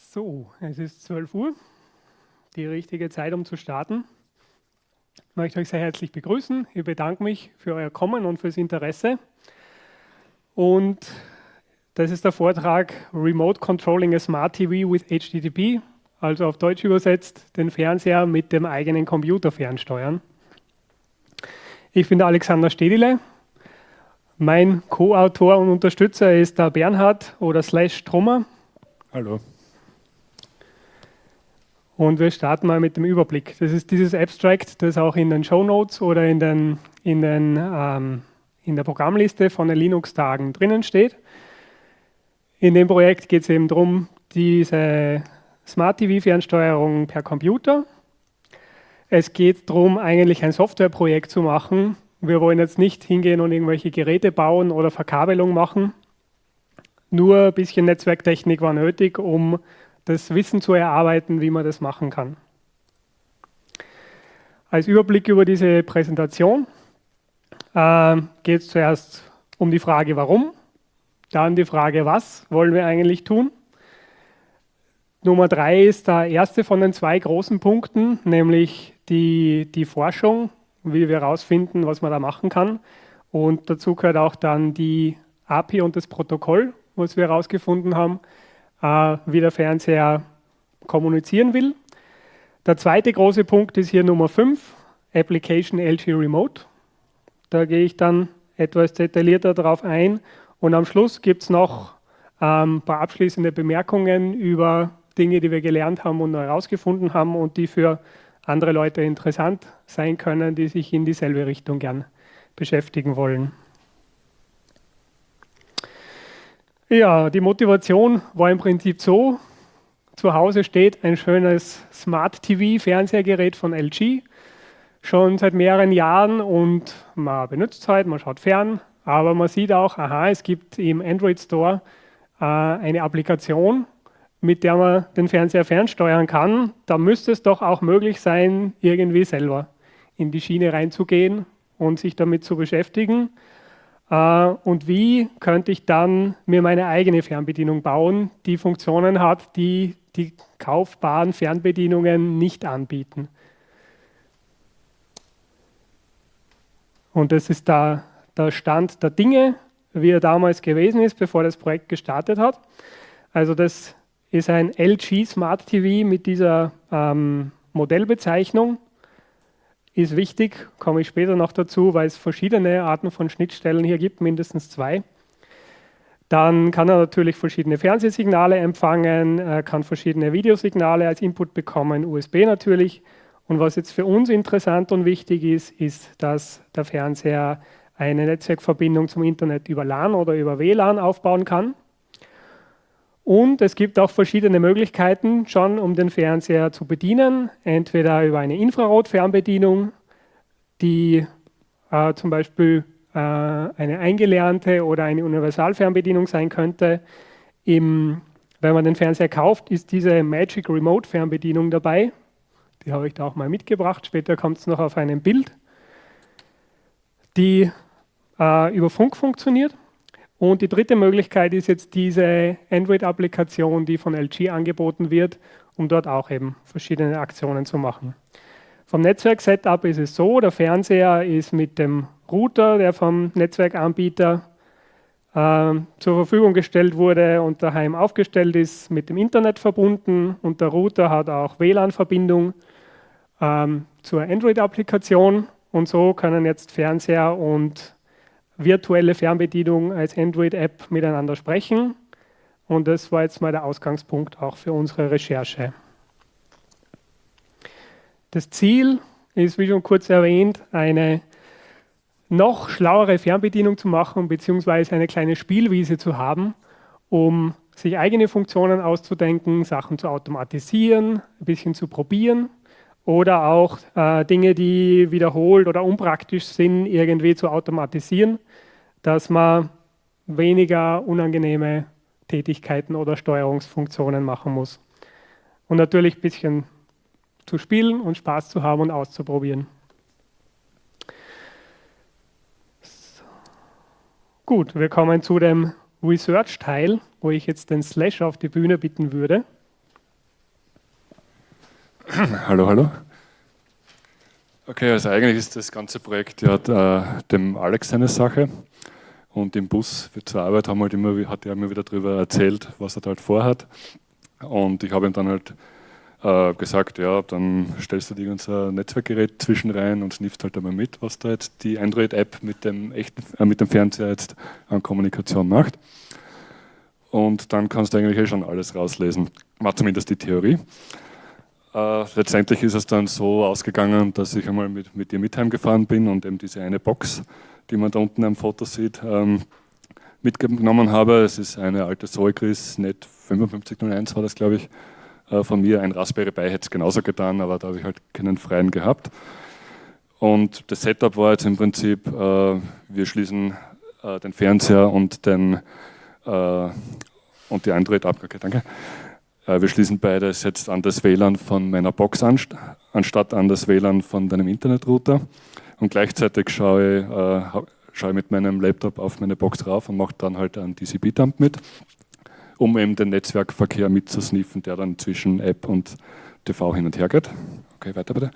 So, es ist 12 Uhr, die richtige Zeit, um zu starten. Ich möchte euch sehr herzlich begrüßen. Ich bedanke mich für euer Kommen und fürs Interesse. Und das ist der Vortrag Remote Controlling a Smart TV with HTTP, also auf Deutsch übersetzt, den Fernseher mit dem eigenen Computer fernsteuern. Ich bin der Alexander Stedile. Mein Co-Autor und Unterstützer ist der Bernhard oder /Trummer. Hallo. Und wir starten mal mit dem Überblick. Das ist dieses Abstract, das auch in den Shownotes oder in der Programmliste von den Linux-Tagen drinnen steht. In dem Projekt geht es eben darum, diese Smart TV-Fernsteuerung per Computer. Es geht darum, eigentlich ein Softwareprojekt zu machen. Wir wollen jetzt nicht hingehen und irgendwelche Geräte bauen oder Verkabelung machen. Nur ein bisschen Netzwerktechnik war nötig, um das Wissen zu erarbeiten, wie man das machen kann. Als Überblick über diese Präsentation geht es zuerst um die Frage, warum, dann die Frage, was wollen wir eigentlich tun. Nummer 3 ist der erste von den zwei großen Punkten, nämlich die Forschung, wie wir herausfinden, was man da machen kann. Und dazu gehört auch dann die API und das Protokoll, was wir herausgefunden haben, wie der Fernseher kommunizieren will. Der zweite große Punkt ist hier Nummer 5, Application LG Remote. Da gehe ich dann etwas detaillierter darauf ein. Und am Schluss gibt es noch ein paar abschließende Bemerkungen über Dinge, die wir gelernt haben und herausgefunden haben und die für andere Leute interessant sein können, die sich in dieselbe Richtung gern beschäftigen wollen. Ja, die Motivation war im Prinzip so, zu Hause steht ein schönes Smart TV Fernsehgerät von LG, schon seit mehreren Jahren und man benutzt es halt, man schaut fern, aber man sieht auch, aha, es gibt im Android Store eine Applikation, mit der man den Fernseher fernsteuern kann. Da müsste es doch auch möglich sein, irgendwie selber in die Schiene reinzugehen und sich damit zu beschäftigen. Und wie könnte ich dann mir meine eigene Fernbedienung bauen, die Funktionen hat, die die kaufbaren Fernbedienungen nicht anbieten. Und das ist der Stand der Dinge, wie er damals gewesen ist, bevor das Projekt gestartet hat. Also das ist ein LG Smart TV mit dieser Modellbezeichnung. Ist wichtig, komme ich später noch dazu, weil es verschiedene Arten von Schnittstellen hier gibt, mindestens 2. Dann kann er natürlich verschiedene Fernsehsignale empfangen, kann verschiedene Videosignale als Input bekommen, USB natürlich. Und was jetzt für uns interessant und wichtig ist, ist, dass der Fernseher eine Netzwerkverbindung zum Internet über LAN oder über WLAN aufbauen kann. Und es gibt auch verschiedene Möglichkeiten schon, um den Fernseher zu bedienen. Entweder über eine Infrarot-Fernbedienung, die zum Beispiel eine eingelernte oder eine Universalfernbedienung sein könnte. Wenn man den Fernseher kauft, ist diese Magic Remote Fernbedienung dabei. Die habe ich da auch mal mitgebracht. Später kommt es noch auf einem Bild, die über Funk funktioniert. Und die dritte Möglichkeit ist jetzt diese Android-Applikation, die von LG angeboten wird, um dort auch eben verschiedene Aktionen zu machen. Vom Netzwerk-Setup ist es so, der Fernseher ist mit dem Router, der vom Netzwerkanbieter zur Verfügung gestellt wurde und daheim aufgestellt ist, mit dem Internet verbunden. Und der Router hat auch WLAN-Verbindung zur Android-Applikation. Und so können jetzt Fernseher und virtuelle Fernbedienung als Android-App miteinander sprechen. Und das war jetzt mal der Ausgangspunkt auch für unsere Recherche. Das Ziel ist, wie schon kurz erwähnt, eine noch schlauere Fernbedienung zu machen, beziehungsweise eine kleine Spielwiese zu haben, um sich eigene Funktionen auszudenken, Sachen zu automatisieren, ein bisschen zu probieren oder auch Dinge, die wiederholt oder unpraktisch sind, irgendwie zu automatisieren, dass man weniger unangenehme Tätigkeiten oder Steuerungsfunktionen machen muss. Und natürlich ein bisschen zu spielen und Spaß zu haben und auszuprobieren. So. Gut, wir kommen zu dem Research-Teil, wo ich jetzt den / auf die Bühne bitten würde. Hallo, hallo. Okay, also eigentlich ist das ganze Projekt ja dem Alex seine Sache. Und im Bus zur Arbeit hat er immer wieder darüber erzählt, was er da halt vorhat. Und ich habe ihm dann halt gesagt, ja, dann stellst du dir unser Netzwerkgerät zwischen rein und sniffst halt einmal mit, was da jetzt die Android-App mit dem mit dem Fernseher jetzt an Kommunikation macht. Und dann kannst du eigentlich schon alles rauslesen. War zumindest die Theorie. Letztendlich ist es dann so ausgegangen, dass ich einmal mit ihr mit heimgefahren bin und eben diese eine Box, die man da unten am Foto sieht, mitgenommen habe. Es ist eine alte Zollgris Net 5501 war das, glaube ich, von mir. Ein Raspberry Pi hätte es genauso getan, aber da habe ich halt keinen freien gehabt. Und das Setup war jetzt im Prinzip, wir schließen den Fernseher und die Android-App, okay, danke. Wir schließen beides jetzt an das WLAN von meiner Box an, anstatt an das WLAN von deinem Internetrouter. Und gleichzeitig schaue ich mit meinem Laptop auf meine Box rauf und mache dann halt einen TCP-Dump mit, um eben den Netzwerkverkehr mitzusniffen, der dann zwischen App und TV hin und her geht. Okay, weiter bitte.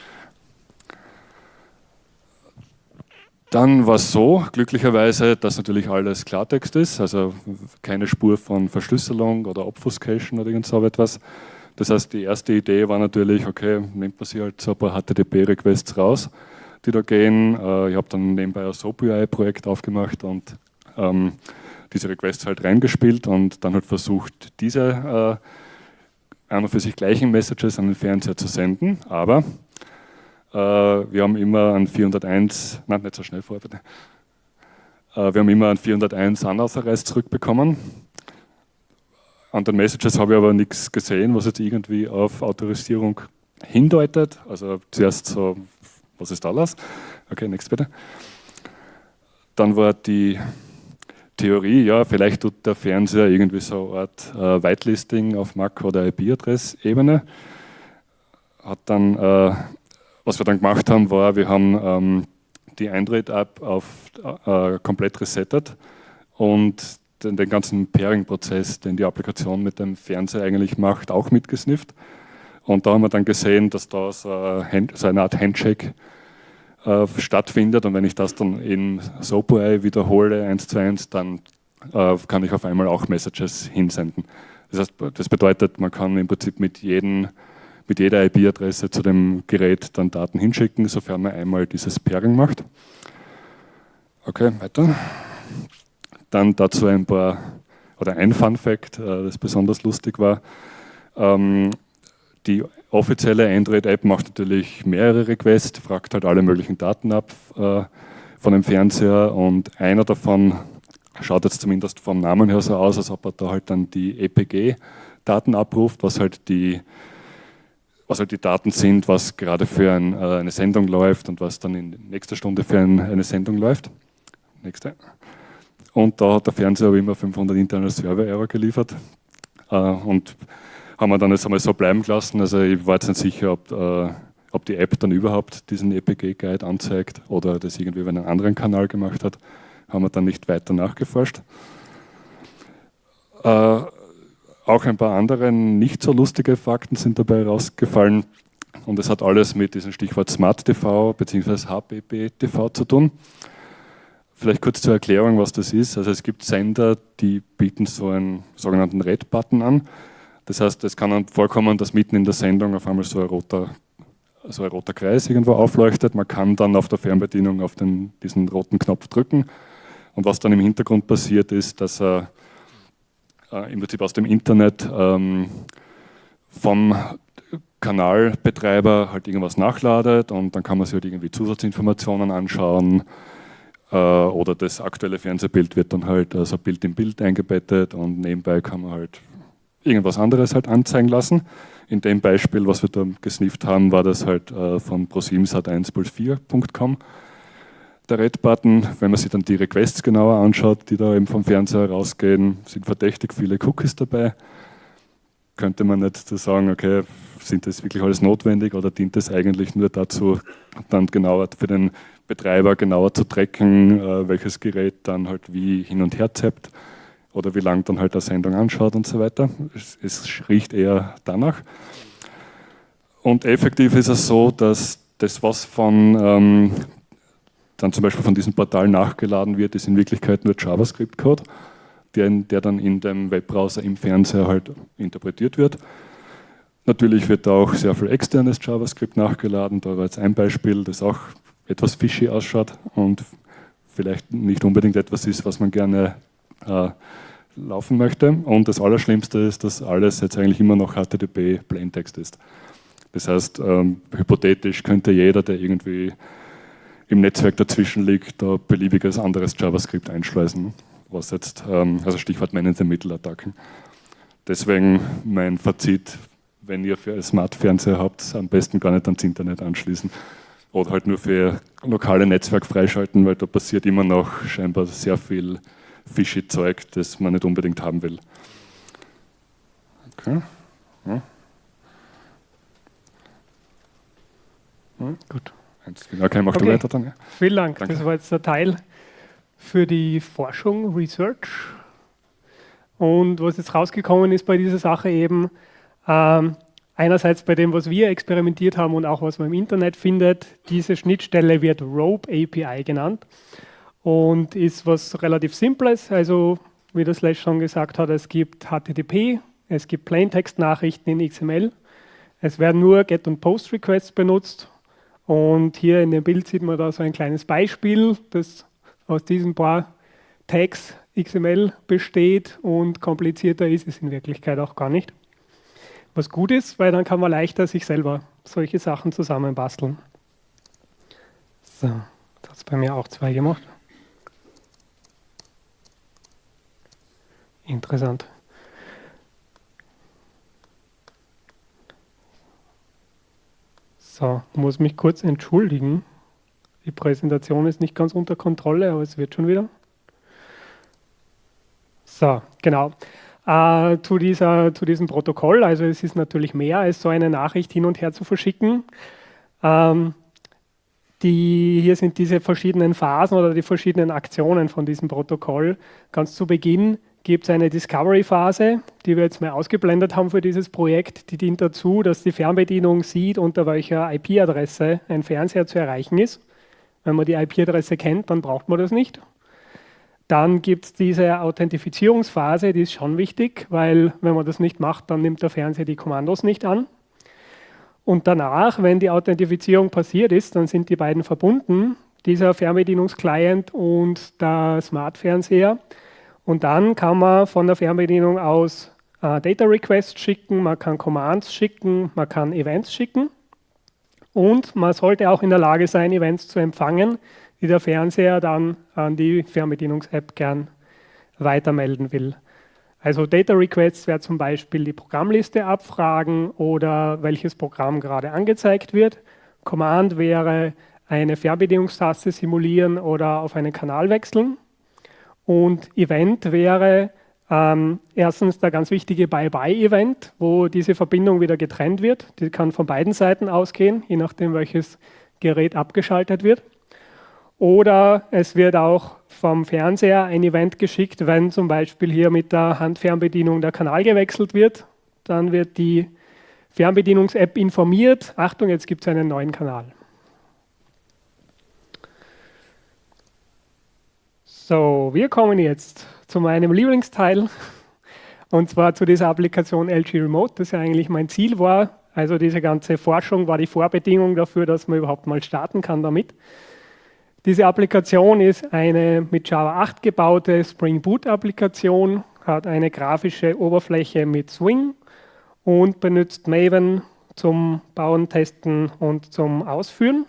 Dann war es so, glücklicherweise, dass natürlich alles Klartext ist, also keine Spur von Verschlüsselung oder Obfuscation oder irgend so etwas. Das heißt, die erste Idee war natürlich, okay, nimmt man sich halt so ein paar HTTP-Requests raus, die da gehen. Ich habe dann nebenbei ein SoapUI-Projekt aufgemacht und diese Requests halt reingespielt und dann halt versucht, diese an und für sich gleichen Messages an den Fernseher zu senden, aber wir haben immer an 401, nein, nicht so schnell vor, bitte. Wir haben immer an 401 Unauthorized zurückbekommen. An den Messages habe ich aber nichts gesehen, was jetzt irgendwie auf Autorisierung hindeutet. Also zuerst so, was ist da los? Okay, next bitte. Dann war die Theorie, ja, vielleicht tut der Fernseher irgendwie so eine Art Whitelisting auf MAC- oder IP-Adress-Ebene. Hat dann was wir dann gemacht haben, war, wir haben die Android-App auf komplett resettet und den ganzen Pairing-Prozess, den die Applikation mit dem Fernseher eigentlich macht, auch mitgesnifft. Und da haben wir dann gesehen, dass da so eine Art Handshake stattfindet. Und wenn ich das dann in SoapUI wiederhole, 1 zu 1, dann kann ich auf einmal auch Messages hinsenden. Das heißt, das bedeutet, man kann im Prinzip mit jeder IP-Adresse zu dem Gerät dann Daten hinschicken, sofern man einmal dieses Pairing macht. Okay, weiter. Dann dazu ein Fun Fact, das besonders lustig war. Die offizielle Android-App macht natürlich mehrere Requests, fragt halt alle möglichen Daten ab von dem Fernseher und einer davon schaut jetzt zumindest vom Namen her so aus, als ob er da halt dann die EPG-Daten abruft, was halt die Daten sind, was gerade für eine Sendung läuft und was dann in nächster Stunde für eine Sendung läuft. Nächste. Und da hat der Fernseher aber immer 500 interne Server-Error geliefert und haben wir dann jetzt einmal so bleiben gelassen. Also ich war jetzt nicht sicher, ob die App dann überhaupt diesen EPG-Guide anzeigt oder das irgendwie über einen anderen Kanal gemacht hat. Haben wir dann nicht weiter nachgeforscht. Auch ein paar andere nicht so lustige Fakten sind dabei rausgefallen. Und es hat alles mit diesem Stichwort Smart TV bzw. HBB TV zu tun. Vielleicht kurz zur Erklärung, was das ist. Also es gibt Sender, die bieten so einen sogenannten Red-Button an. Das heißt, es kann dann vorkommen, dass mitten in der Sendung auf einmal so ein roter Kreis irgendwo aufleuchtet. Man kann dann auf der Fernbedienung auf diesen roten Knopf drücken. Und was dann im Hintergrund passiert ist, dass er im Prinzip aus dem Internet vom Kanalbetreiber halt irgendwas nachladet und dann kann man sich halt irgendwie Zusatzinformationen anschauen oder das aktuelle Fernsehbild wird dann halt so Bild in Bild eingebettet und nebenbei kann man halt irgendwas anderes halt anzeigen lassen. In dem Beispiel, was wir da gesnifft haben, war das halt von pro7sat1plus4.com. Der Red-Button, wenn man sich dann die Requests genauer anschaut, die da eben vom Fernseher rausgehen, sind verdächtig viele Cookies dabei. Könnte man nicht so sagen, okay, sind das wirklich alles notwendig oder dient das eigentlich nur dazu, dann genauer für den Betreiber genauer zu tracken, welches Gerät dann halt wie hin und her zappt oder wie lange dann halt eine Sendung anschaut und so weiter. Es riecht eher danach. Und effektiv ist es so, dass das, was von dann zum Beispiel von diesem Portal nachgeladen wird, ist in Wirklichkeit nur JavaScript-Code, der dann in dem Webbrowser im Fernseher halt interpretiert wird. Natürlich wird da auch sehr viel externes JavaScript nachgeladen. Da war jetzt ein Beispiel, das auch etwas fishy ausschaut und vielleicht nicht unbedingt etwas ist, was man gerne laufen möchte. Und das Allerschlimmste ist, dass alles jetzt eigentlich immer noch HTTP Plaintext ist. Das heißt, hypothetisch könnte jeder, der irgendwie im Netzwerk dazwischen liegt, da beliebiges anderes JavaScript einschleusen, was jetzt, also Stichwort Man-in-the-Middle-Attacken. Deswegen mein Fazit, wenn ihr für ein Smart-Fernseher habt, am besten gar nicht ans Internet anschließen oder halt nur für lokale Netzwerk freischalten, weil da passiert immer noch scheinbar sehr viel fishy Zeug, das man nicht unbedingt haben will. Okay. Ja. Gut. Okay, mach du weiter dann. Ja. Vielen Dank. Danke. Das war jetzt der Teil für die Forschung, Research. Und was jetzt rausgekommen ist bei dieser Sache eben, einerseits bei dem, was wir experimentiert haben und auch was man im Internet findet, diese Schnittstelle wird Rope API genannt und ist was relativ Simples. Also, wie das Slash schon gesagt hat, es gibt HTTP, es gibt Plaintext-Nachrichten in XML, es werden nur Get- und Post-Requests benutzt. Und hier in dem Bild sieht man da so ein kleines Beispiel, das aus diesen paar Tags XML besteht und komplizierter ist es in Wirklichkeit auch gar nicht. Was gut ist, weil dann kann man leichter sich selber solche Sachen zusammenbasteln. So, das hat es bei mir auch 2 gemacht. Interessant. So, ich muss mich kurz entschuldigen. Die Präsentation ist nicht ganz unter Kontrolle, aber es wird schon wieder. So, genau. Zu diesem Protokoll, also es ist natürlich mehr als so eine Nachricht hin und her zu verschicken. Hier sind diese verschiedenen Phasen oder die verschiedenen Aktionen von diesem Protokoll. Ganz zu Beginn gibt es eine Discovery-Phase, die wir jetzt mal ausgeblendet haben für dieses Projekt. Die dient dazu, dass die Fernbedienung sieht, unter welcher IP-Adresse ein Fernseher zu erreichen ist. Wenn man die IP-Adresse kennt, dann braucht man das nicht. Dann gibt es diese Authentifizierungsphase, die ist schon wichtig, weil wenn man das nicht macht, dann nimmt der Fernseher die Kommandos nicht an. Und danach, wenn die Authentifizierung passiert ist, dann sind die beiden verbunden, dieser Fernbedienungsclient und der Smart-Fernseher. Und dann kann man von der Fernbedienung aus Data Requests schicken, man kann Commands schicken, man kann Events schicken. Und man sollte auch in der Lage sein, Events zu empfangen, die der Fernseher dann an die Fernbedienungs-App gern weitermelden will. Also Data Requests wäre zum Beispiel die Programmliste abfragen oder welches Programm gerade angezeigt wird. Command wäre eine Fernbedienungstaste simulieren oder auf einen Kanal wechseln. Und Event wäre erstens der ganz wichtige Bye-Bye-Event, wo diese Verbindung wieder getrennt wird. Die kann von beiden Seiten ausgehen, je nachdem, welches Gerät abgeschaltet wird. Oder es wird auch vom Fernseher ein Event geschickt, wenn zum Beispiel hier mit der Handfernbedienung der Kanal gewechselt wird. Dann wird die Fernbedienungs-App informiert. Achtung, jetzt gibt es einen neuen Kanal. So, wir kommen jetzt zu meinem Lieblingsteil, und zwar zu dieser Applikation LG Remote, das ja eigentlich mein Ziel war. Also diese ganze Forschung war die Vorbedingung dafür, dass man überhaupt mal starten kann damit. Diese Applikation ist eine mit Java 8 gebaute Spring Boot-Applikation, hat eine grafische Oberfläche mit Swing und benutzt Maven zum Bauen, Testen und zum Ausführen.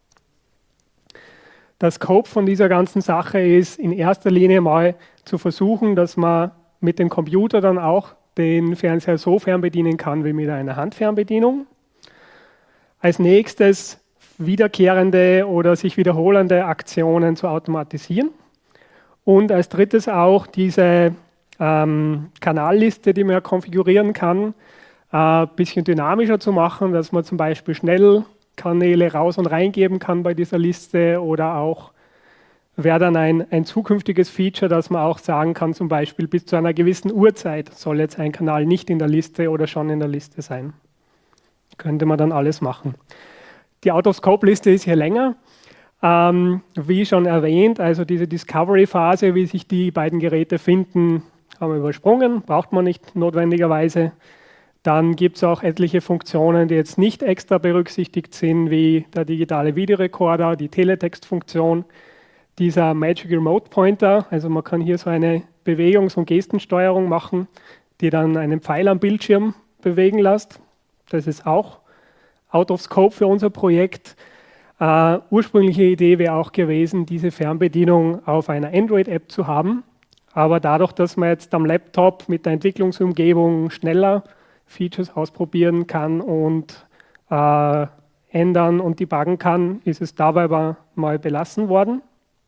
Der Scope von dieser ganzen Sache ist in erster Linie mal zu versuchen, dass man mit dem Computer dann auch den Fernseher so fernbedienen kann wie mit einer Handfernbedienung. Als nächstes wiederkehrende oder sich wiederholende Aktionen zu automatisieren. Und als drittes auch diese Kanalliste, die man konfigurieren kann, ein bisschen dynamischer zu machen, dass man zum Beispiel schnell Kanäle raus und reingeben kann bei dieser Liste, oder auch wäre dann ein zukünftiges Feature, dass man auch sagen kann, zum Beispiel bis zu einer gewissen Uhrzeit soll jetzt ein Kanal nicht in der Liste oder schon in der Liste sein. könnte man dann alles machen. Die Out-of-Scope-Liste ist hier länger. Wie schon erwähnt, also diese Discovery-Phase, wie sich die beiden Geräte finden, haben wir übersprungen, braucht man nicht notwendigerweise. Dann gibt es auch etliche Funktionen, die jetzt nicht extra berücksichtigt sind, wie der digitale Videorekorder, die Teletext-Funktion, dieser Magic Remote Pointer, also man kann hier so eine Bewegungs- und Gestensteuerung machen, die dann einen Pfeil am Bildschirm bewegen lässt. Das ist auch out of scope für unser Projekt. Ursprüngliche Idee wäre auch gewesen, diese Fernbedienung auf einer Android-App zu haben. Aber dadurch, dass man jetzt am Laptop mit der Entwicklungsumgebung schneller Features ausprobieren kann und ändern und debuggen kann, ist es dabei aber mal belassen worden.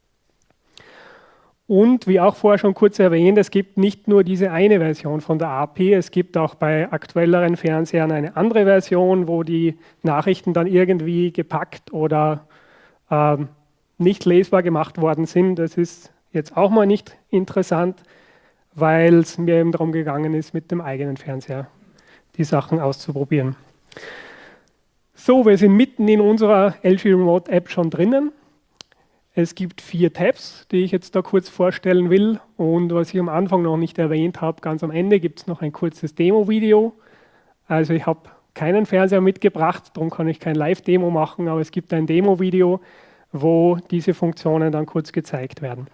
Und wie auch vorher schon kurz erwähnt, es gibt nicht nur diese eine Version von der API, es gibt auch bei aktuelleren Fernsehern eine andere Version, wo die Nachrichten dann irgendwie gepackt oder nicht lesbar gemacht worden sind. Das ist jetzt auch mal nicht interessant, weil es mir eben darum gegangen ist, mit dem eigenen Fernseher die Sachen auszuprobieren. So, wir sind mitten in unserer LG Remote App schon drinnen. Es gibt 4 Tabs, die ich jetzt da kurz vorstellen will. Und was ich am Anfang noch nicht erwähnt habe, ganz am Ende gibt es noch ein kurzes Demo-Video. Also ich habe keinen Fernseher mitgebracht, darum kann ich kein Live-Demo machen, aber es gibt ein Demo-Video, wo diese Funktionen dann kurz gezeigt werden.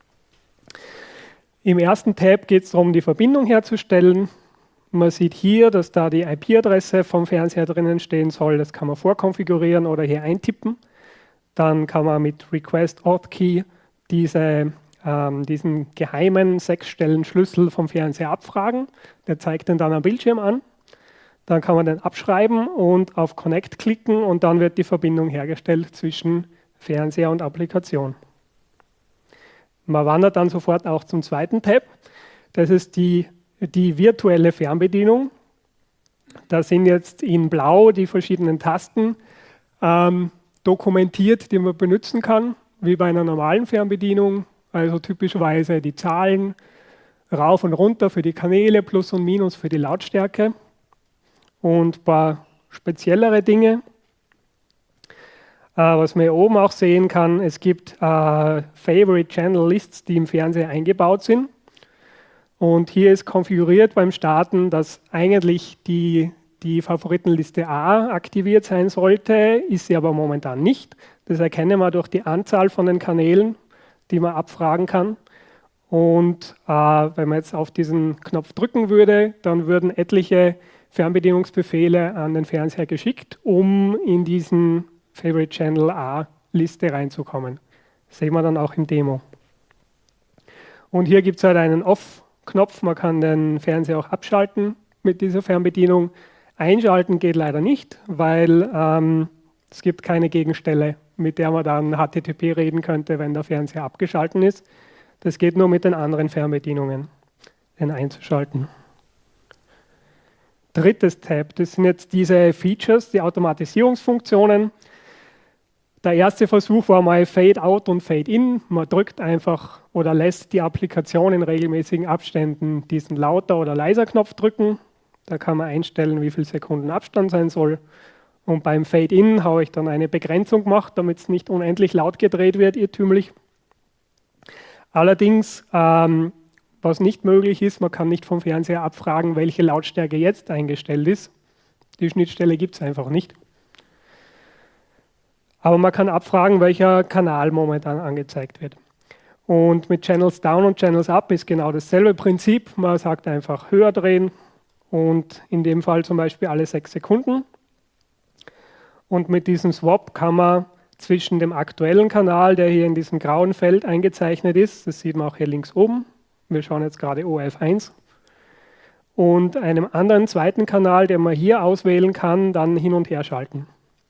Im ersten Tab geht es darum, die Verbindung herzustellen. Man sieht hier, dass da die IP-Adresse vom Fernseher drinnen stehen soll. Das kann man vorkonfigurieren oder hier eintippen. Dann kann man mit Request Auth Key diesen geheimen 6-Stellen-Schlüssel vom Fernseher abfragen. Der zeigt den dann am Bildschirm an. Dann kann man den abschreiben und auf Connect klicken und dann wird die Verbindung hergestellt zwischen Fernseher und Applikation. Man wandert dann sofort auch zum zweiten Tab. Das ist die virtuelle Fernbedienung. Da sind jetzt in Blau die verschiedenen Tasten dokumentiert, die man benutzen kann, wie bei einer normalen Fernbedienung. Also typischerweise die Zahlen rauf und runter für die Kanäle, Plus und Minus für die Lautstärke und ein paar speziellere Dinge. Was man hier oben auch sehen kann, es gibt Favorite Channel Lists, die im Fernseher eingebaut sind. Und hier ist konfiguriert beim Starten, dass eigentlich die Favoritenliste A aktiviert sein sollte, ist sie aber momentan nicht. Das erkennen wir durch die Anzahl von den Kanälen, die man abfragen kann. Und wenn man jetzt auf diesen Knopf drücken würde, dann würden etliche Fernbedienungsbefehle an den Fernseher geschickt, um in diesen Favorite Channel A-Liste reinzukommen. Das sehen wir dann auch im Demo. Und hier gibt es halt einen Off-Knopf, man kann den Fernseher auch abschalten mit dieser Fernbedienung. Einschalten geht leider nicht, weil es gibt keine Gegenstelle, mit der man dann HTTP reden könnte, wenn der Fernseher abgeschaltet ist. Das geht nur mit den anderen Fernbedienungen, den einzuschalten. Drittes Tab, das sind jetzt diese Features, die Automatisierungsfunktionen. Der erste Versuch war mal Fade Out und Fade In. Man drückt einfach oder lässt die Applikation in regelmäßigen Abständen diesen Lauter- oder Leiser-Knopf drücken. Da kann man einstellen, wie viel Sekunden Abstand sein soll. Und beim Fade-In habe ich dann eine Begrenzung gemacht, damit es nicht unendlich laut gedreht wird, irrtümlich. Allerdings, was nicht möglich ist, man kann nicht vom Fernseher abfragen, welche Lautstärke jetzt eingestellt ist. Die Schnittstelle gibt es einfach nicht. Aber man kann abfragen, welcher Kanal momentan angezeigt wird. Und mit Channels Down und Channels Up ist genau dasselbe Prinzip. Man sagt einfach höher drehen und in dem Fall zum Beispiel alle 6 Sekunden. Und mit diesem Swap kann man zwischen dem aktuellen Kanal, der hier in diesem grauen Feld eingezeichnet ist, das sieht man auch hier links oben, wir schauen jetzt gerade ORF1, und einem anderen zweiten Kanal, den man hier auswählen kann, dann hin und her schalten.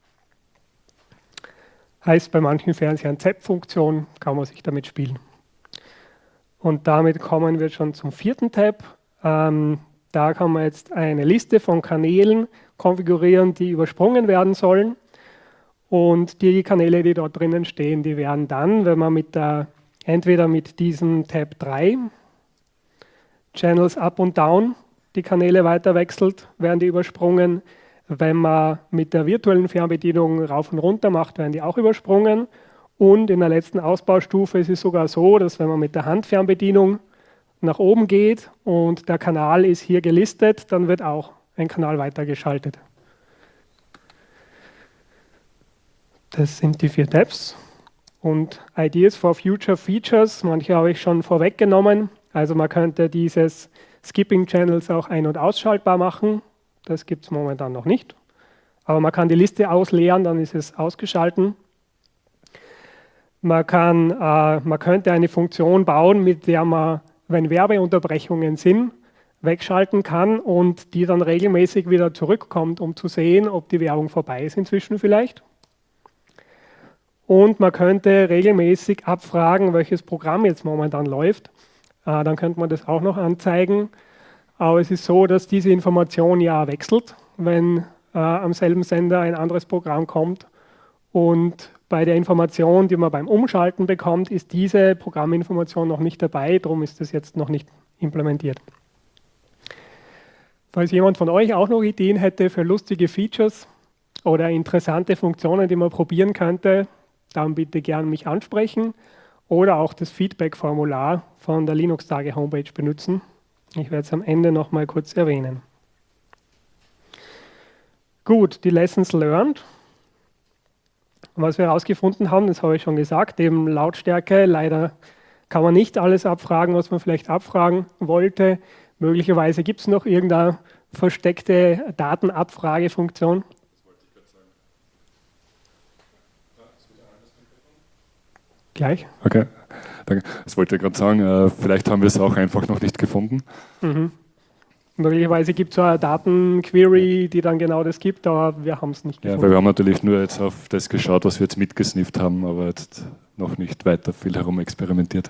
Heißt bei manchen Fernsehern ZEP-Funktion, kann man sich damit spielen. Und damit kommen wir schon zum vierten Tab. Da kann man jetzt eine Liste von Kanälen konfigurieren, die übersprungen werden sollen. Und die Kanäle, die dort drinnen stehen, die werden dann, wenn man entweder mit diesem Tab 3 Channels Up und Down die Kanäle weiter wechselt, werden die übersprungen. Wenn man mit der virtuellen Fernbedienung rauf und runter macht, werden die auch übersprungen. Und in der letzten Ausbaustufe ist es sogar so, dass wenn man mit der Handfernbedienung nach oben geht und der Kanal ist hier gelistet, dann wird auch ein Kanal weitergeschaltet. Das sind die 4 Tabs. Und Ideas for Future Features, manche habe ich schon vorweggenommen. Also man könnte dieses Skipping Channels auch ein- und ausschaltbar machen. Das gibt es momentan noch nicht. Aber man kann die Liste ausleeren, dann ist es ausgeschalten. Man könnte eine Funktion bauen, mit der man, wenn Werbeunterbrechungen sind, wegschalten kann und die dann regelmäßig wieder zurückkommt, um zu sehen, ob die Werbung vorbei ist inzwischen vielleicht. Und man könnte regelmäßig abfragen, welches Programm jetzt momentan läuft. Dann könnte man das auch noch anzeigen. Aber es ist so, dass diese Information ja wechselt, wenn am selben Sender ein anderes Programm kommt. Und bei der Information, die man beim Umschalten bekommt, ist diese Programminformation noch nicht dabei. Darum ist das jetzt noch nicht implementiert. Falls jemand von euch auch noch Ideen hätte für lustige Features oder interessante Funktionen, die man probieren könnte, dann bitte gerne mich ansprechen oder auch das Feedback-Formular von der Linux-Tage-Homepage benutzen. Ich werde es am Ende noch mal kurz erwähnen. Gut, die Lessons learned. Was wir herausgefunden haben, das habe ich schon gesagt, eben Lautstärke. Leider kann man nicht alles abfragen, was man vielleicht abfragen wollte. Möglicherweise gibt es noch irgendeine versteckte Datenabfragefunktion. Gleich. Okay, danke. Das wollte ich gerade sagen. Vielleicht haben wir es auch einfach noch nicht gefunden. Mhm. Möglicherweise gibt es so eine Datenquery, die dann genau das gibt, aber wir haben es nicht gefunden. Ja, weil wir haben natürlich nur jetzt auf das geschaut, was wir jetzt mitgesnifft haben, aber jetzt noch nicht weiter viel herumexperimentiert.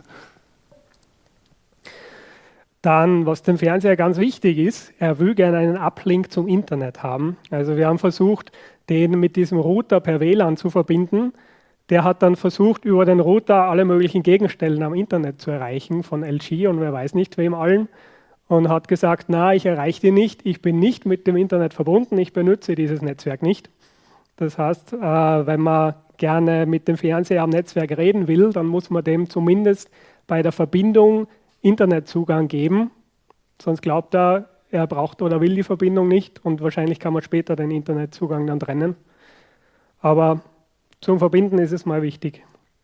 Dann, was dem Fernseher ganz wichtig ist, er will gerne einen Uplink zum Internet haben. Also wir haben versucht, den mit diesem Router per WLAN zu verbinden. Der hat dann versucht, über den Router alle möglichen Gegenstellen am Internet zu erreichen, von LG und wer weiß nicht wem allen. Und hat gesagt, na, ich erreiche die nicht, ich bin nicht mit dem Internet verbunden, ich benutze dieses Netzwerk nicht. Das heißt, wenn man gerne mit dem Fernseher am Netzwerk reden will, dann muss man dem zumindest bei der Verbindung Internetzugang geben. Sonst glaubt er braucht oder will die Verbindung nicht und wahrscheinlich kann man später den Internetzugang dann trennen. Aber zum Verbinden ist es mal wichtig.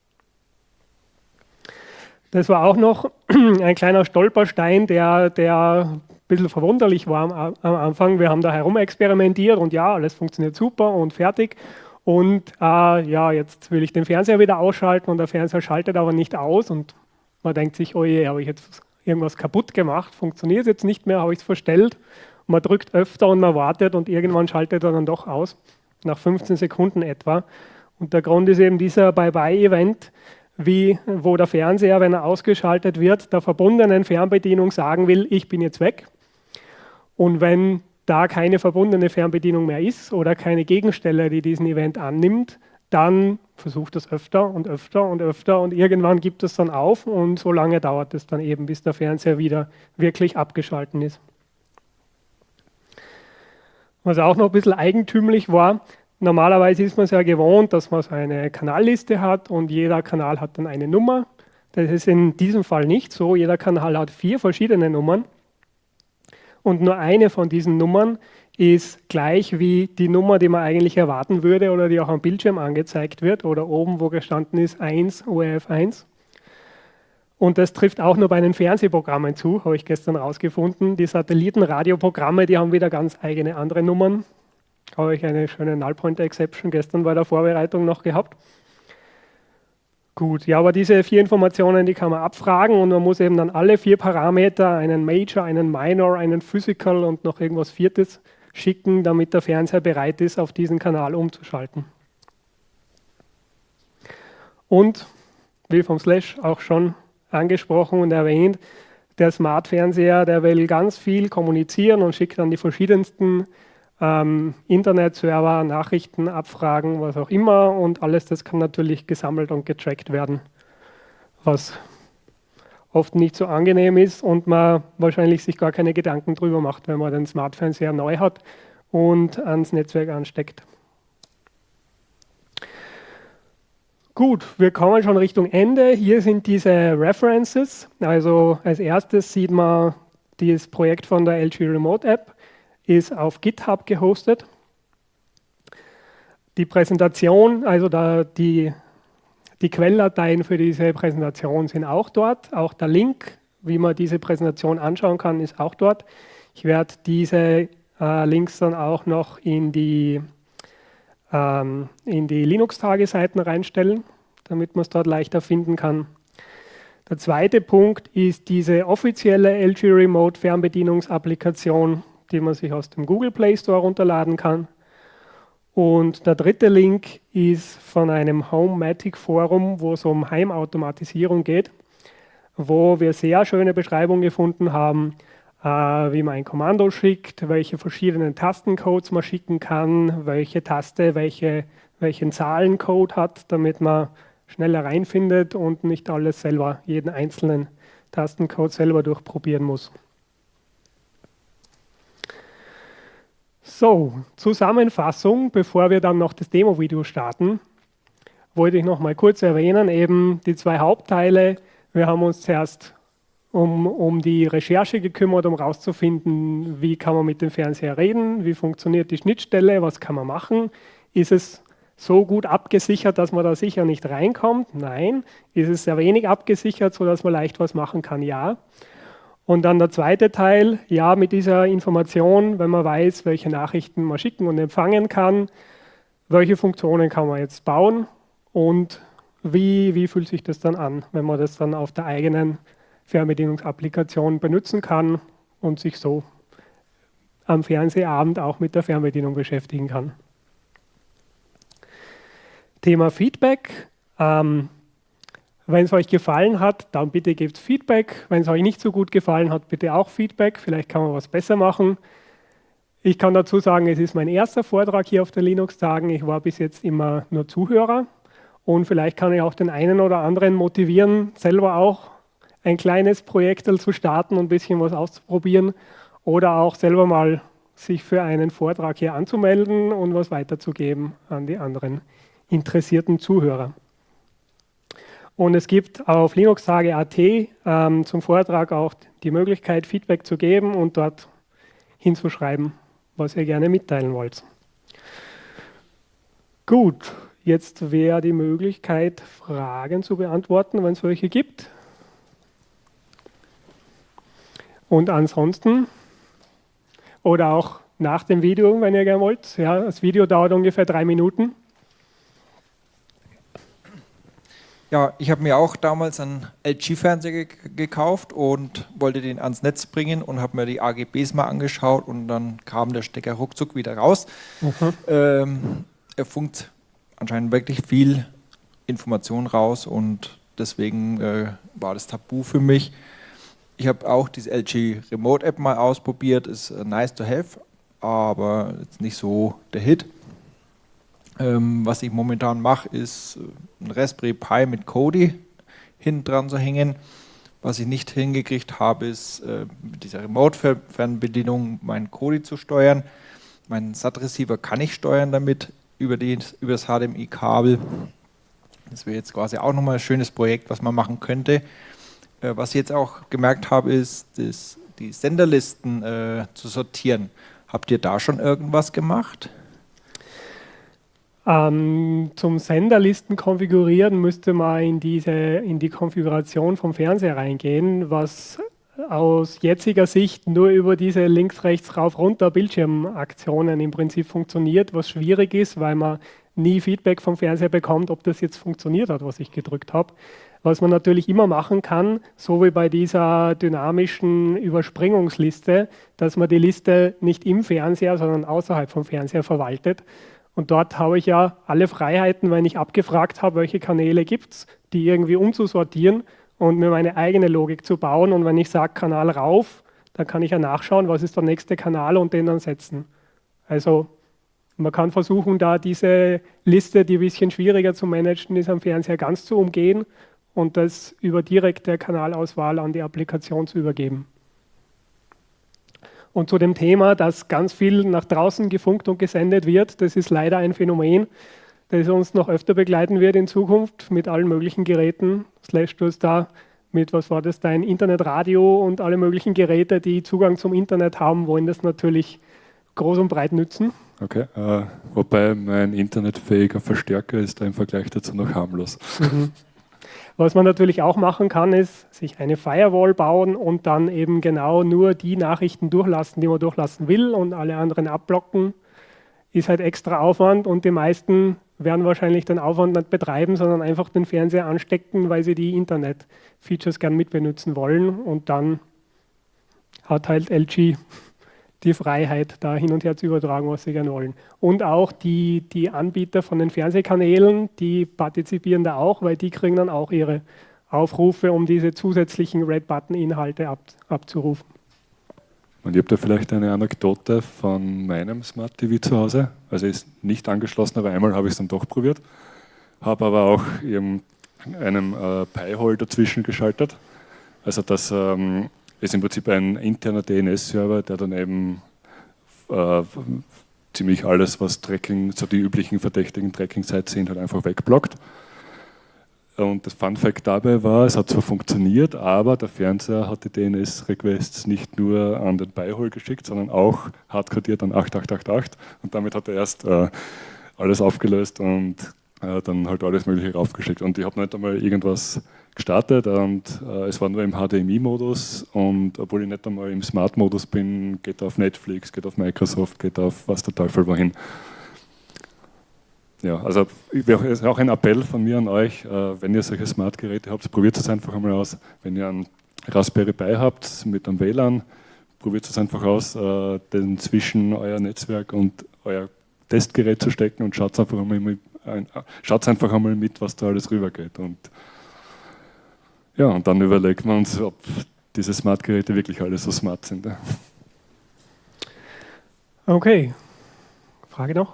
Das war auch noch ein kleiner Stolperstein, der ein bisschen verwunderlich war am Anfang. Wir haben da herumexperimentiert und ja, alles funktioniert super und fertig. Und ja, jetzt will ich den Fernseher wieder ausschalten und der Fernseher schaltet aber nicht aus. Und man denkt sich, oh je, habe ich jetzt irgendwas kaputt gemacht? Funktioniert es jetzt nicht mehr? Habe ich es verstellt? Und man drückt öfter und man wartet und irgendwann schaltet er dann doch aus, nach 15 Sekunden etwa. Und der Grund ist eben dieser Bye-Bye-Event, wo der Fernseher, wenn er ausgeschaltet wird, der verbundenen Fernbedienung sagen will, ich bin jetzt weg. Und wenn da keine verbundene Fernbedienung mehr ist oder keine Gegenstelle, die diesen Event annimmt, dann versucht es öfter und öfter und öfter und irgendwann gibt es dann auf und so lange dauert es dann eben, bis der Fernseher wieder wirklich abgeschalten ist. Was auch noch ein bisschen eigentümlich war, normalerweise ist man es ja gewohnt, dass man so eine Kanalliste hat und jeder Kanal hat dann eine Nummer. Das ist in diesem Fall nicht so. Jeder Kanal hat 4 verschiedene Nummern und nur eine von diesen Nummern ist gleich wie die Nummer, die man eigentlich erwarten würde oder die auch am Bildschirm angezeigt wird oder oben, wo gestanden ist 1 ORF 1. Und das trifft auch nur bei den Fernsehprogrammen zu, habe ich gestern rausgefunden. Die Satellitenradioprogramme, die haben wieder ganz eigene andere Nummern. Habe ich eine schöne Null-Pointer-Exception gestern bei der Vorbereitung noch gehabt. Gut, ja, aber diese 4 Informationen, die kann man abfragen und man muss eben dann alle 4 Parameter, einen Major, einen Minor, einen Physical und noch irgendwas Viertes schicken, damit der Fernseher bereit ist, auf diesen Kanal umzuschalten. Und, wie vom Slash auch schon angesprochen und erwähnt, der Smart-Fernseher, der will ganz viel kommunizieren und schickt dann die verschiedensten Internetserver, Nachrichten, Abfragen, was auch immer und alles das kann natürlich gesammelt und getrackt werden, was oft nicht so angenehm ist und man wahrscheinlich sich gar keine Gedanken drüber macht, wenn man den Smart-Fernseher neu hat und ans Netzwerk ansteckt. Gut, wir kommen schon Richtung Ende. Hier sind diese References. Also als erstes sieht man, dieses Projekt von der LG Remote App ist auf GitHub gehostet. Die Präsentation, also die Quelldateien für diese Präsentation sind auch dort. Auch der Link, wie man diese Präsentation anschauen kann, ist auch dort. Ich werde diese Links dann auch noch in die Linux-Tageseiten reinstellen, damit man es dort leichter finden kann. Der zweite Punkt ist diese offizielle LG Remote Fernbedienungsapplikation, die man sich aus dem Google Play Store runterladen kann. Und der dritte Link ist von einem Homematic-Forum, wo es um Heimautomatisierung geht, wo wir sehr schöne Beschreibungen gefunden haben, wie man ein Kommando schickt, welche verschiedenen Tastencodes man schicken kann, welche Taste welchen Zahlencode hat, damit man schneller reinfindet und nicht alles selber, jeden einzelnen Tastencode selber durchprobieren muss. So, Zusammenfassung, bevor wir dann noch das Demo-Video starten, wollte ich noch mal kurz erwähnen, eben die zwei Hauptteile. Wir haben uns zuerst um die Recherche gekümmert, um herauszufinden, wie kann man mit dem Fernseher reden, wie funktioniert die Schnittstelle, was kann man machen. Ist es so gut abgesichert, dass man da sicher nicht reinkommt? Nein. Ist es sehr wenig abgesichert, sodass man leicht was machen kann? Ja. Und dann der zweite Teil, ja, mit dieser Information, wenn man weiß, welche Nachrichten man schicken und empfangen kann, welche Funktionen kann man jetzt bauen und wie fühlt sich das dann an, wenn man das dann auf der eigenen Fernbedienungsapplikation benutzen kann und sich so am Fernsehabend auch mit der Fernbedienung beschäftigen kann. Thema Feedback. Wenn es euch gefallen hat, dann bitte gebt Feedback. Wenn es euch nicht so gut gefallen hat, bitte auch Feedback. Vielleicht kann man was besser machen. Ich kann dazu sagen, es ist mein erster Vortrag hier auf den Linux-Tagen. Ich war bis jetzt immer nur Zuhörer. Und vielleicht kann ich auch den einen oder anderen motivieren, selber auch ein kleines Projekt zu starten und ein bisschen was auszuprobieren oder auch selber mal sich für einen Vortrag hier anzumelden und was weiterzugeben an die anderen interessierten Zuhörer. Und es gibt auf linuxtage.at zum Vortrag auch die Möglichkeit, Feedback zu geben und dort hinzuschreiben, was ihr gerne mitteilen wollt. Gut, jetzt wäre die Möglichkeit, Fragen zu beantworten, wenn es welche gibt. Und ansonsten, oder auch nach dem Video, wenn ihr gerne wollt. Ja, das Video dauert ungefähr 3 Minuten. Ja, ich habe mir auch damals einen LG-Fernseher gekauft und wollte den ans Netz bringen und habe mir die AGBs mal angeschaut und dann kam der Stecker ruckzuck wieder raus. Er funkt anscheinend wirklich viel Information raus und deswegen war das Tabu für mich. Ich habe auch diese LG Remote App mal ausprobiert, ist nice to have, aber jetzt nicht so der Hit. Was ich momentan mache, ist ein Raspberry Pi mit Kodi hinten dran zu hängen. Was ich nicht hingekriegt habe, ist mit dieser Remote-Fernbedienung meinen Kodi zu steuern. Meinen SAT-Receiver kann ich steuern damit über das HDMI-Kabel. Das wäre jetzt quasi auch nochmal ein schönes Projekt, was man machen könnte. Was ich jetzt auch gemerkt habe, ist, die Senderlisten zu sortieren. Habt ihr da schon irgendwas gemacht? Zum Senderlisten konfigurieren müsste man in die Konfiguration vom Fernseher reingehen, was aus jetziger Sicht nur über diese links, rechts, rauf, runter Bildschirmaktionen im Prinzip funktioniert, was schwierig ist, weil man nie Feedback vom Fernseher bekommt, ob das jetzt funktioniert hat, was ich gedrückt habe. Was man natürlich immer machen kann, so wie bei dieser dynamischen Überspringungsliste, dass man die Liste nicht im Fernseher, sondern außerhalb vom Fernseher verwaltet. Und dort habe ich ja alle Freiheiten, wenn ich abgefragt habe, welche Kanäle gibt es, die irgendwie umzusortieren und mir meine eigene Logik zu bauen. Und wenn ich sage Kanal rauf, dann kann ich ja nachschauen, was ist der nächste Kanal und den dann setzen. Also man kann versuchen, da diese Liste, die ein bisschen schwieriger zu managen ist, am Fernseher ganz zu umgehen und das über direkte Kanalauswahl an die Applikation zu übergeben. Und zu dem Thema, dass ganz viel nach draußen gefunkt und gesendet wird, das ist leider ein Phänomen, das uns noch öfter begleiten wird in Zukunft mit allen möglichen Geräten. Slash, du hast da mit, was war das, dein Internetradio und alle möglichen Geräte, die Zugang zum Internet haben, wollen das natürlich groß und breit nützen. Okay, wobei mein internetfähiger Verstärker ist da im Vergleich dazu noch harmlos. Was man natürlich auch machen kann, ist sich eine Firewall bauen und dann eben genau nur die Nachrichten durchlassen, die man durchlassen will und alle anderen abblocken. Ist halt extra Aufwand und die meisten werden wahrscheinlich den Aufwand nicht betreiben, sondern einfach den Fernseher anstecken, weil sie die Internet-Features gern mitbenutzen wollen. Und dann hat halt LG die Freiheit, da hin und her zu übertragen, was sie gerne wollen. Und auch die Anbieter von den Fernsehkanälen, die partizipieren da auch, weil die kriegen dann auch ihre Aufrufe, um diese zusätzlichen Red-Button-Inhalte abzurufen. Und ich habe da vielleicht eine Anekdote von meinem Smart TV zu Hause. Also ist nicht angeschlossen, aber einmal habe ich es dann doch probiert. Habe aber auch eben einem Pi-Hole dazwischen geschaltet. Also das ist im Prinzip ein interner DNS-Server, der dann eben ziemlich alles, was Tracking, so die üblichen verdächtigen Tracking-Sites sind, halt einfach wegblockt. Und das Fun-Fact dabei war, es hat zwar funktioniert, aber der Fernseher hat die DNS-Requests nicht nur an den Pi-Hole geschickt, sondern auch hardcodiert an 8888. Und damit hat er erst alles aufgelöst und dann halt alles Mögliche raufgeschickt. Und ich habe nicht einmal irgendwas gestartet und es war nur im HDMI-Modus und obwohl ich nicht einmal im Smart-Modus bin, geht auf Netflix, geht auf Microsoft, geht auf was der Teufel wohin. Ja, also ist auch ein Appell von mir an euch, wenn ihr solche Smart-Geräte habt, probiert es einfach einmal aus. Wenn ihr einen Raspberry Pi habt mit einem WLAN, probiert es einfach aus, den zwischen euer Netzwerk und euer Testgerät zu stecken und schaut einfach einmal mit, was da alles rübergeht. Und ja, und dann überlegt man uns, ob diese Smart-Geräte wirklich alle so smart sind. Okay. Frage noch?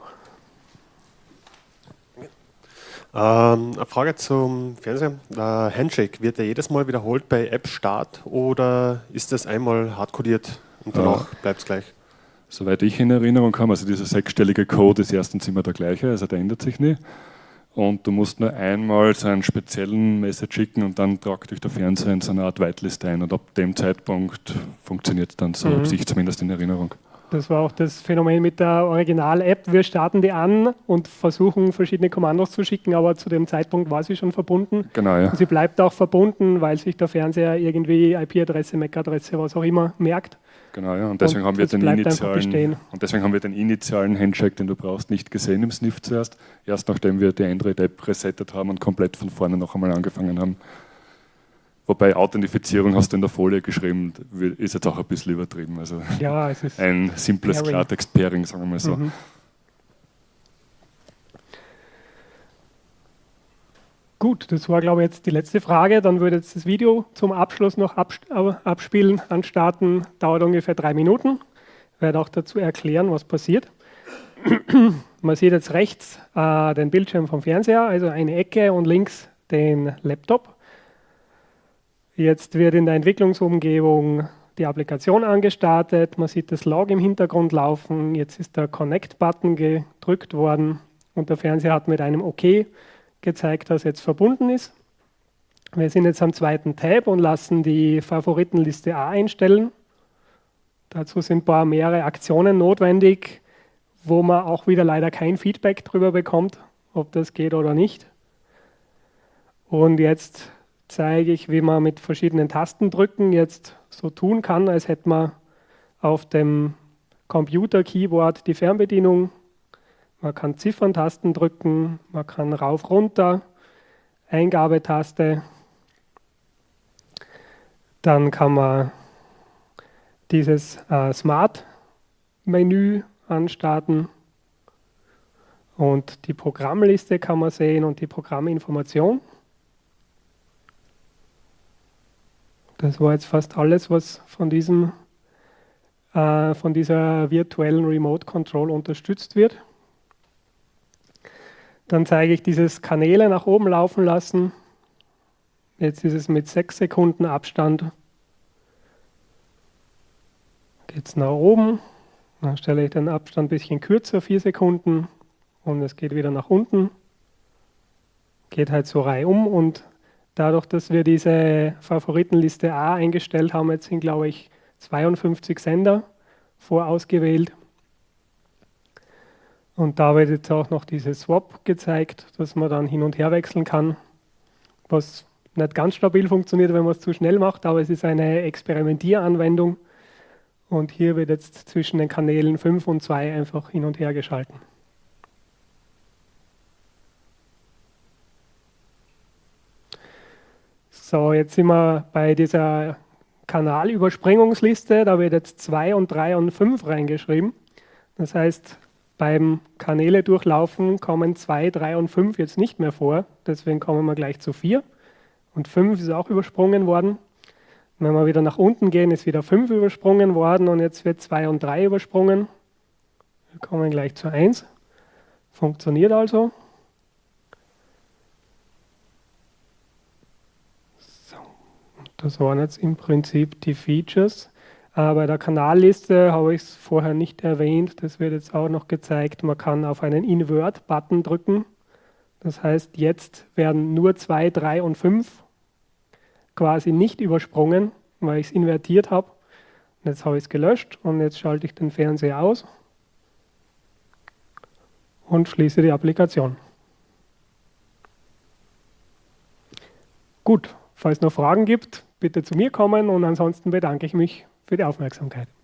Eine Frage zum Fernseher. Der Handshake, wird der jedes Mal wiederholt bei App-Start oder ist das einmal hardcodiert und danach bleibt es gleich? Soweit ich in Erinnerung habe, also dieser sechsstellige Code ist erstens immer der gleiche, also der ändert sich nie. Und du musst nur einmal so einen speziellen Message schicken und dann tragt dich der Fernseher in so eine Art Whitelist ein und ab dem Zeitpunkt funktioniert es dann so, habe ich zumindest in Erinnerung. Das war auch das Phänomen mit der Original-App. Wir starten die an und versuchen, verschiedene Kommandos zu schicken, aber zu dem Zeitpunkt war sie schon verbunden. Genau, ja. Und sie bleibt auch verbunden, weil sich der Fernseher irgendwie IP-Adresse, MAC-Adresse, was auch immer merkt. Genau, ja. Und deswegen haben wir den initialen Handshake, den du brauchst, nicht gesehen im Sniff zuerst. Erst nachdem wir die Android-App resettet haben und komplett von vorne noch einmal angefangen haben. Wobei Authentifizierung hast du in der Folie geschrieben, ist jetzt auch ein bisschen übertrieben. Also ja, es ist ein simples Klartext-Pairing, sagen wir mal so. Gut, das war, glaube ich, jetzt die letzte Frage. Dann würde jetzt das Video zum Abschluss noch abspielen, anstarten. Dauert ungefähr 3 Minuten. Ich werde auch dazu erklären, was passiert. Man sieht jetzt rechts den Bildschirm vom Fernseher, also eine Ecke und links den Laptop. Jetzt wird in der Entwicklungsumgebung die Applikation angestartet. Man sieht das Log im Hintergrund laufen. Jetzt ist der Connect-Button gedrückt worden und der Fernseher hat mit einem OK gezeigt, dass jetzt verbunden ist. Wir sind jetzt am zweiten Tab und lassen die Favoritenliste A einstellen. Dazu sind mehrere Aktionen notwendig, wo man auch wieder leider kein Feedback darüber bekommt, ob das geht oder nicht. Und jetzt zeige ich, wie man mit verschiedenen Tastendrücken jetzt so tun kann, als hätte man auf dem Computer-Keyboard die Fernbedienung. Man kann Zifferntasten drücken, man kann rauf, runter, Eingabetaste. Dann kann man dieses Smart-Menü anstarten und die Programmliste kann man sehen und die Programminformation. Das war jetzt fast alles, was von dieser virtuellen Remote Control unterstützt wird. Dann zeige ich dieses Kanäle nach oben laufen lassen. Jetzt ist es mit 6 Sekunden Abstand. geht es nach oben. Dann stelle ich den Abstand ein bisschen kürzer, 4 Sekunden. Und es geht wieder nach unten. Geht halt so reihum. Und dadurch, dass wir diese Favoritenliste A eingestellt haben, jetzt sind, glaube ich, 52 Sender vorausgewählt. Und da wird jetzt auch noch diese Swap gezeigt, dass man dann hin und her wechseln kann, was nicht ganz stabil funktioniert, wenn man es zu schnell macht, aber es ist eine Experimentieranwendung. Und hier wird jetzt zwischen den Kanälen 5 und 2 einfach hin und her geschalten. So, jetzt sind wir bei dieser Kanalüberspringungsliste. Da wird jetzt 2 und 3 und 5 reingeschrieben. Das heißt, beim Kanäle durchlaufen kommen 2, 3 und 5 jetzt nicht mehr vor. Deswegen kommen wir gleich zu 4. Und 5 ist auch übersprungen worden. Wenn wir wieder nach unten gehen, ist wieder 5 übersprungen worden und jetzt wird 2 und 3 übersprungen. Wir kommen gleich zu 1. Funktioniert also. So. Das waren jetzt im Prinzip die Features. Bei der Kanalliste habe ich es vorher nicht erwähnt. Das wird jetzt auch noch gezeigt. Man kann auf einen Invert-Button drücken. Das heißt, jetzt werden nur 2, 3 und 5 quasi nicht übersprungen, weil ich es invertiert habe. Und jetzt habe ich es gelöscht und jetzt schalte ich den Fernseher aus und schließe die Applikation. Gut, falls es noch Fragen gibt, bitte zu mir kommen und ansonsten bedanke ich mich für die Aufmerksamkeit.